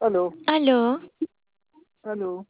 Aló, Aló, aló.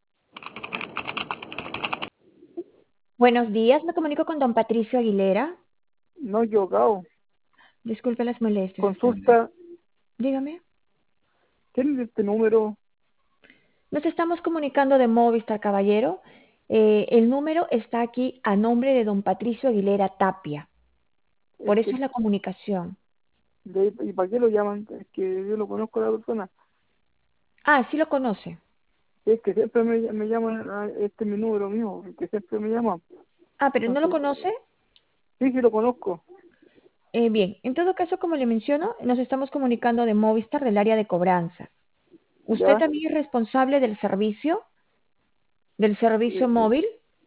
buenos días, me comunico con don Patricio Aguilera. No equivocado. Disculpe las molestias, hasta luego. Consulta, Dígame. ¿tiene este número? Nos estamos comunicando de Movistar, caballero. El número está aquí a nombre de don Patricio Aguilera Tapia. Por Es eso que, es la comunicación. ¿y para qué lo llaman? Es que yo lo conozco a la persona. Ah, sí lo conoce. Es que siempre me llaman, este es mi número mío, el que siempre me llama. Ah, pero no lo Entonces, conoce. sí, sí lo conozco. Bien, en todo caso, como le menciono, nos estamos comunicando de Movistar del área de cobranza. ¿Usted ¿Ya? también es responsable del servicio Eh, móvil?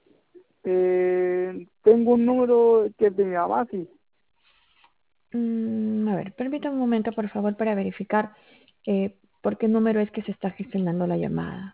tengo un número que es de mi mamá, sí. A ver, permítame un momento, por favor, para verificar por qué número es que se está gestionando la llamada.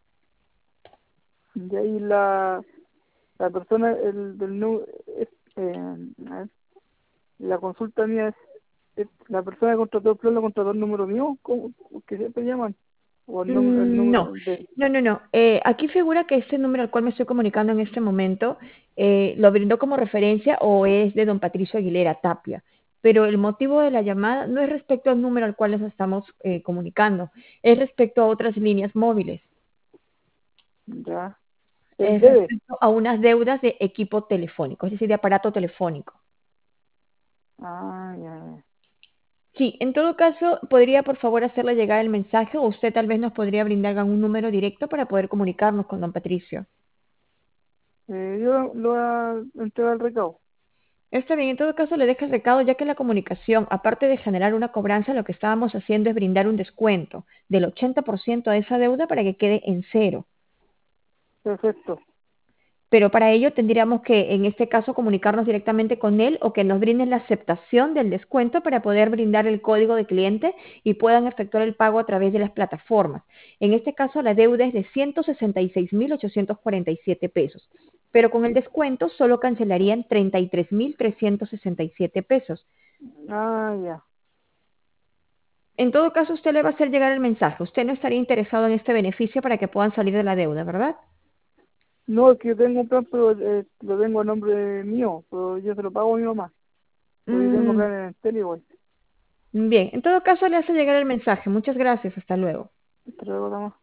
Y ahí la persona, el del número, a ver, la consulta mía es la persona que contrató el plan, lo contrató el número mío, ¿cómo? Que siempre llaman. O el número No, de... no. Aquí figura que este número al cual me estoy comunicando en este momento lo brindó como referencia o es de don Patricio Aguilera Tapia. Pero el motivo de la llamada no es respecto al número al cual nos estamos comunicando, es respecto a otras líneas móviles, Ya. Él es debe. respecto a unas deudas de equipo telefónico, es decir, de aparato telefónico. Ah, ya, ya. Sí, en todo caso, podría por favor hacerle llegar el mensaje o usted tal vez nos podría brindar un número directo para poder comunicarnos con don Patricio. Yo lo voy a entregar el recado. Está bien, en todo caso le dejo el recado ya que la comunicación, aparte de generar una cobranza, lo que estábamos haciendo es brindar un descuento del 80% a esa deuda para que quede en cero. Perfecto. Pero para ello tendríamos que, en este caso, comunicarnos directamente con él o que nos brinden la aceptación del descuento para poder brindar el código de cliente y puedan efectuar el pago a través de las plataformas. En este caso, la deuda es de 166.847 pesos, pero con el descuento solo cancelarían 33.367 pesos. Ah, ya. En todo caso, usted le va a hacer llegar el mensaje. Usted no estaría interesado en este beneficio para que puedan salir de la deuda, ¿verdad? No, es que yo tengo un plan, pero lo tengo a nombre mío, pero yo se lo pago a mi mamá, porque yo tengo Mm, plan en el tele igual. bien, en todo caso le hace llegar el mensaje. Muchas gracias. Hasta luego. Hasta luego, mamá.